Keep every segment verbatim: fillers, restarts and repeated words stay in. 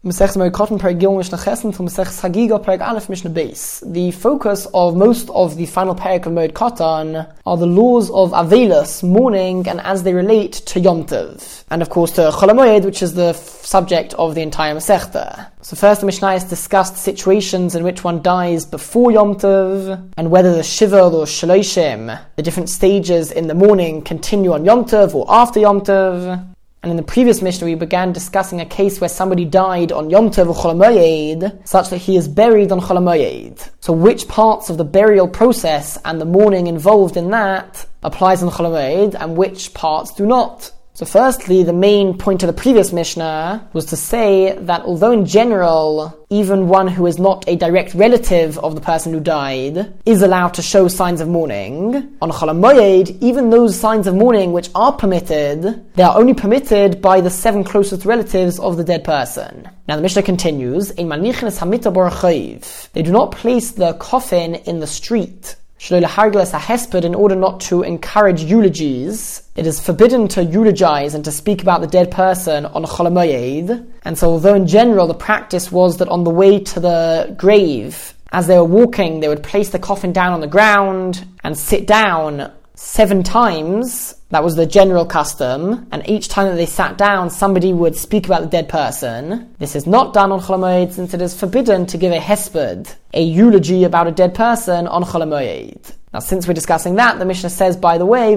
Masechta Merikoton Perek Gimel Mishnah Chesed to Masechta Chagiga Perek Aleph Mishnah Beis. The focus of most of the final Perek of Moed Katan are the laws of Avelus, mourning, and as they relate to Yom Tov, and of course to Chol HaMoed, which is the f- subject of the entire Masechta. So first the Mishnah has discussed situations in which one dies before Yom Tov, and whether the Shiva or Shaloshim, the different stages in the mourning, continue on Yom Tov or after Yom Tov. And in the previous Mishnah, we began discussing a case where somebody died on Yom Tov or Chol HaMoed, such that he is buried on Chol HaMoed. So which parts of the burial process and the mourning involved in that applies on Chol HaMoed, and which parts do not? So firstly, the main point of the previous Mishnah was to say that although in general, even one who is not a direct relative of the person who died is allowed to show signs of mourning, on Chol HaMoed, even those signs of mourning which are permitted, they are only permitted by the seven closest relatives of the dead person. Now the Mishnah continues, Ein manichin es hamita b'orchayv. They do not place the coffin in the street, in order not to encourage eulogies. It is forbidden to eulogize and to speak about the dead person on Chol HaMoed. And so although in general the practice was that on the way to the grave, as they were walking, they would place the coffin down on the ground and sit down seven times. That was the general custom, and each time that they sat down, somebody would speak about the dead person. This is not done on Chol HaMoed, since it is forbidden to give a hesped, a eulogy about a dead person on Chol HaMoed. Now, since we're discussing that, the Mishnah says, by the way,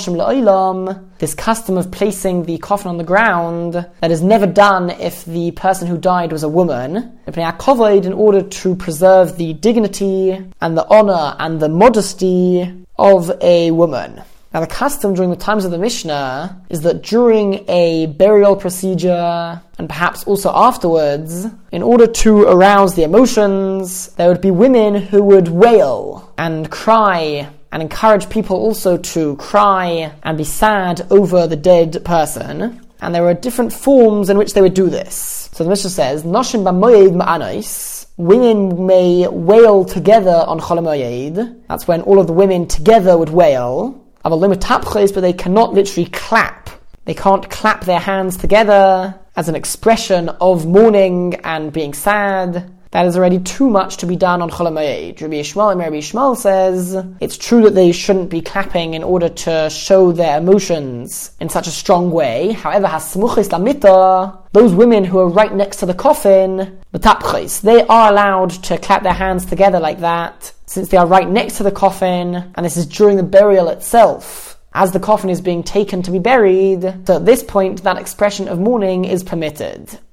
this custom of placing the coffin on the ground, that is never done if the person who died was a woman, in order to preserve the dignity and the honor and the modesty of a woman. Now the custom during the times of the Mishnah is that during a burial procedure, and perhaps also afterwards, in order to arouse the emotions, there would be women who would wail and cry and encourage people also to cry and be sad over the dead person. And there were different forms in which they would do this. So the Mishnah says, Noshin b'moed ma'anais. Women may wail together on Chol HaMoed. That's when all of the women together would wail. But they cannot literally clap. They can't clap their hands together as an expression of mourning and being sad. That is already too much to be done on Chol HaMoed. Rabbi Yishmael, Rabbi Yishmael says, it's true that they shouldn't be clapping in order to show their emotions in such a strong way. However, hasmuchis lamita, those women who are right next to the coffin, the tapchis, they are allowed to clap their hands together like that, since they are right next to the coffin, and this is during the burial itself, as the coffin is being taken to be buried. So at this point, that expression of mourning is permitted.